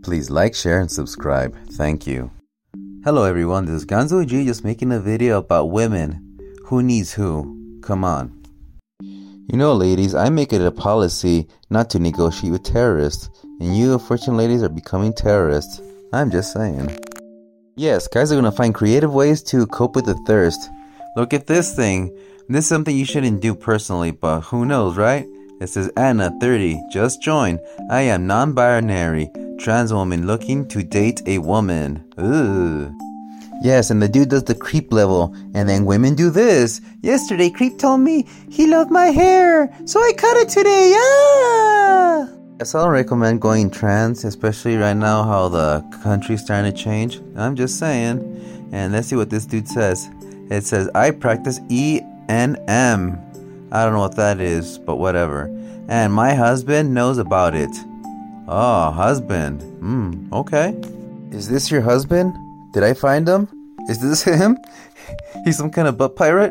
Please like, share, and subscribe. Thank you. Hello everyone, this is Ganzo G just making a video about women. Who needs who? Come on. You know, ladies, I make it a policy not to negotiate with terrorists. And you, unfortunate ladies, are becoming terrorists. I'm just saying. Yes, guys are going to find creative ways to cope with the thirst. Look at this thing. This is something you shouldn't do personally, but who knows, right? It says, Anna, 30, just joined. I am non-binary, trans woman looking to date a woman. Ugh. Yes, and the dude does the creep level, and then women do this. Yesterday, creep told me he loved my hair, so I cut it today. Yeah! Yes, I don't recommend going trans, especially right now how the country's starting to change. I'm just saying. And let's see what this dude says. It says, I practice ENM. I don't know what that is, but whatever. And my husband knows about it. Oh, husband. Okay. Is this your husband? Did I find him? Is this him? He's some kind of butt pirate?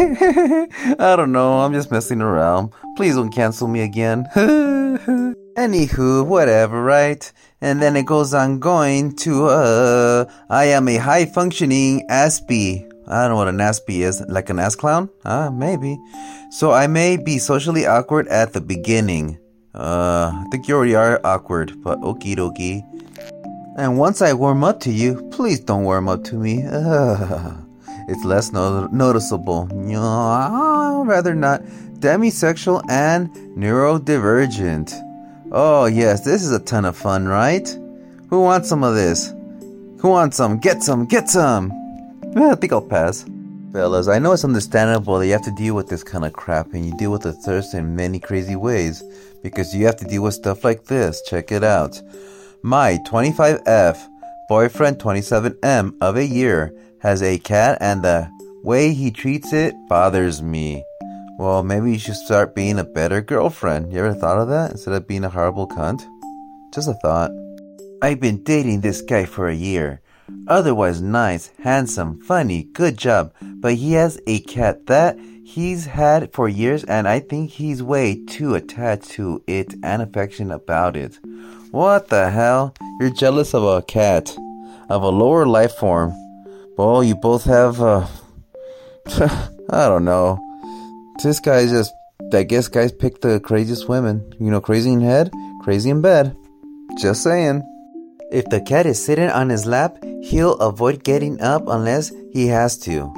I don't know, I'm just messing around. Please don't cancel me again. Anywho, whatever, right? And then it goes on going to, I am a high-functioning Aspie. I don't know what an Aspie is. Like an ass clown? Maybe. So I may be socially awkward at the beginning. I think you already are awkward, but okie dokie. And once I warm up to you, please don't warm up to me. It's less noticeable. Rather not. Demisexual and neurodivergent. Oh yes, this is a ton of fun, right? Who wants some of this? Who wants some? Get some! Get some! I think I'll pass. Fellas, I know it's understandable that you have to deal with this kind of crap and you deal with the thirst in many crazy ways because you have to deal with stuff like this. Check it out. My 25F boyfriend 27M of a year has a cat and the way he treats it bothers me. Well, maybe you should start being a better girlfriend. You ever thought of that? Instead of being a horrible cunt? Just a thought. I've been dating this guy for a year. Otherwise nice, handsome, funny, good job. But he has a cat that he's had for years and I think he's way too attached to it and affectionate about it. What the hell? You're jealous of a cat. Of a lower life form. Well, you both have, I don't know. This guy just, I guess guys pick the craziest women. You know, crazy in head, crazy in bed. Just saying. If the cat is sitting on his lap, he'll avoid getting up unless he has to.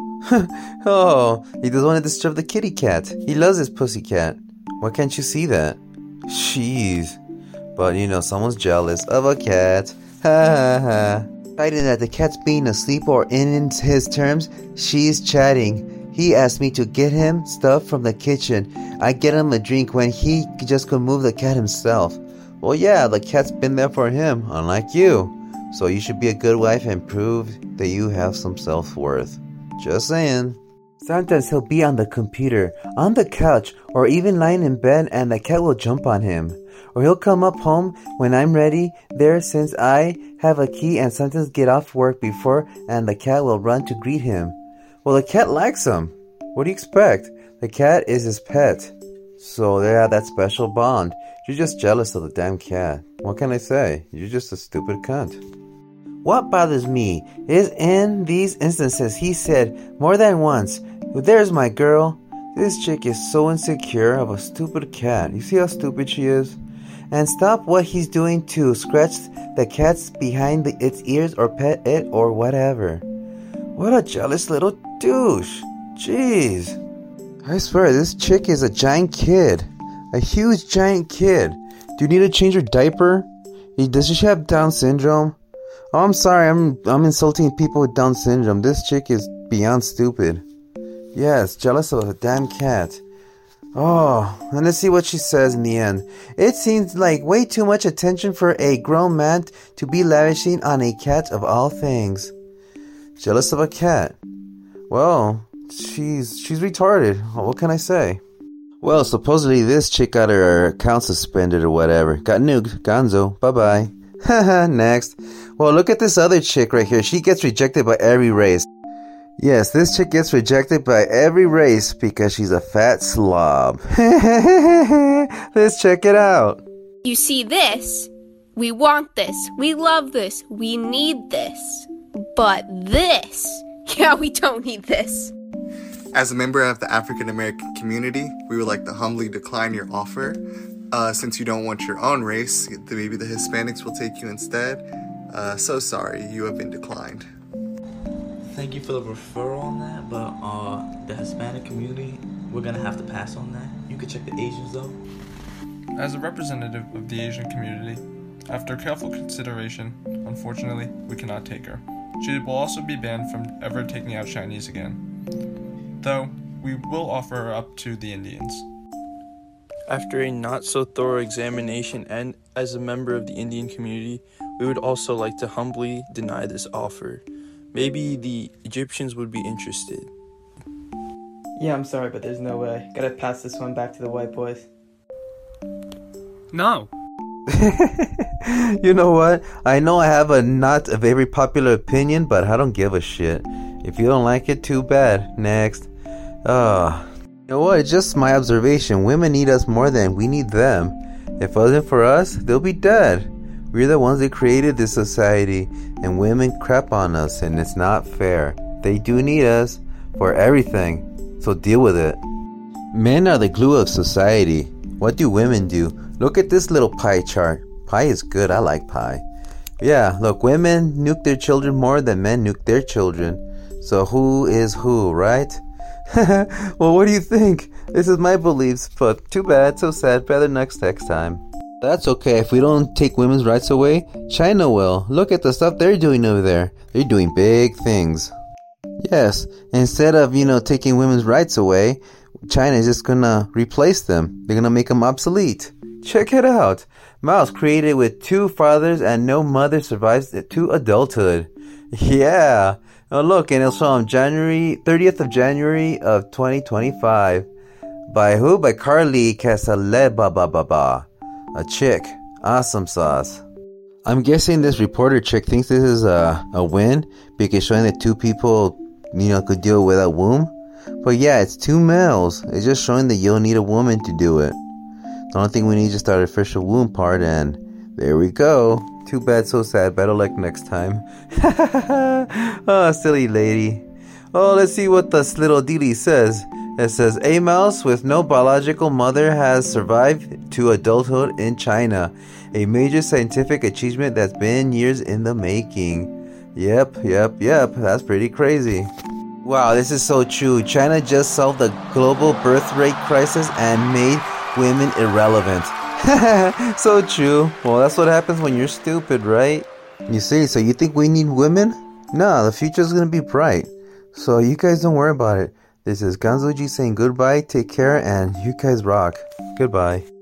Oh, he doesn't want to disturb the kitty cat. He loves his pussy cat. Why can't you see that? Jeez. But you know, someone's jealous of a cat. Ha ha ha. Fighting that the cat's being asleep or in his terms, she's chatting. He asked me to get him stuff from the kitchen. I get him a drink when he just could move the cat himself. Well, yeah, the cat's been there for him, unlike you. So you should be a good wife and prove that you have some self-worth. Just saying. Sometimes he'll be on the computer, on the couch, or even lying in bed and the cat will jump on him. Or he'll come up home when I'm ready there since I have a key and sometimes get off work before and the cat will run to greet him. Well, the cat likes him. What do you expect? The cat is his pet. So they have that special bond. You're just jealous of the damn cat. What can I say? You're just a stupid cunt. What bothers me is in these instances he said more than once, there's my girl. This chick is so insecure of a stupid cat. You see how stupid she is? And stop what he's doing to scratch the cat's behind its ears or pet it or whatever. What a jealous little douche. Jeez. I swear, this chick is a giant kid. A huge giant kid. Do you need to change her diaper? Does she have Down syndrome? Oh, I'm sorry, I'm insulting people with Down syndrome. This chick is beyond stupid. Yes, jealous of a damn cat. Oh, and let's see what she says in the end. It seems like way too much attention for a grown man to be lavishing on a cat of all things. Jealous of a cat. Well, she's retarded. What can I say? Well, supposedly this chick got her account suspended or whatever. Got nuked. Gonzo. Bye-bye. Haha, next. Well, look at this other chick right here. She gets rejected by every race. Yes, this chick gets rejected by every race because she's a fat slob. Let's check it out. You see this? We want this. We love this. We need this. But this, yeah, we don't need this. As a member of the African American community, we would like to humbly decline your offer. Since you don't want your own race, maybe the Hispanics will take you instead. So sorry, you have been declined. Thank you for the referral on that, but the Hispanic community, we're gonna have to pass on that. You could check the Asians though. As a representative of the Asian community, after careful consideration, unfortunately, we cannot take her. She will also be banned from ever taking out Chinese again. Though, we will offer her up to the Indians. After a not-so-thorough examination and as a member of the Indian community, we would also like to humbly deny this offer. Maybe the Egyptians would be interested. Yeah, I'm sorry, but there's no way. Gotta pass this one back to the white boys. No. You know what? I know I have not a very popular opinion, but I don't give a shit. If you don't like it, too bad. Next. You know what? It's just my observation. Women need us more than we need them. If it wasn't for us, they'll be dead. We're the ones that created this society, and women crap on us, and it's not fair. They do need us for everything, so deal with it. Men are the glue of society. What do women do? Look at this little pie chart. Pie is good. I like pie. Yeah, look, women nuke their children more than men nuke their children. So who is who, right? Well, what do you think? This is my beliefs, but too bad, so sad. Better next time. That's okay. If we don't take women's rights away, China will. Look at the stuff they're doing over there. They're doing big things. Yes, instead of, taking women's rights away, China is just gonna replace them. They're gonna make them obsolete. Check it out. Mouse created with 2 fathers and no mother survives to adulthood. Yeah. Oh, look, and it's from 30th of January of 2025. By who? By Carly Casaleba. A chick. Awesome sauce. I'm guessing this reporter chick thinks this is a win because showing that 2 people, could do it without womb. But yeah, it's 2 males. It's just showing that you'll need a woman to do it. The only thing we need is just the artificial womb part, and there we go. Too bad, so sad. Better luck next time. Oh, silly lady. Oh, let's see what this little Dili says. It says, a mouse with no biological mother has survived to adulthood in China. A major scientific achievement that's been years in the making. Yep. That's pretty crazy. Wow, this is so true. China just solved the global birth rate crisis and made women irrelevant. So true. Well, that's what happens when you're stupid, right? You see, so you think we need women? No, the future's gonna be bright. So you guys don't worry about it. This is Ganzo G saying goodbye, take care, and you guys rock. Goodbye.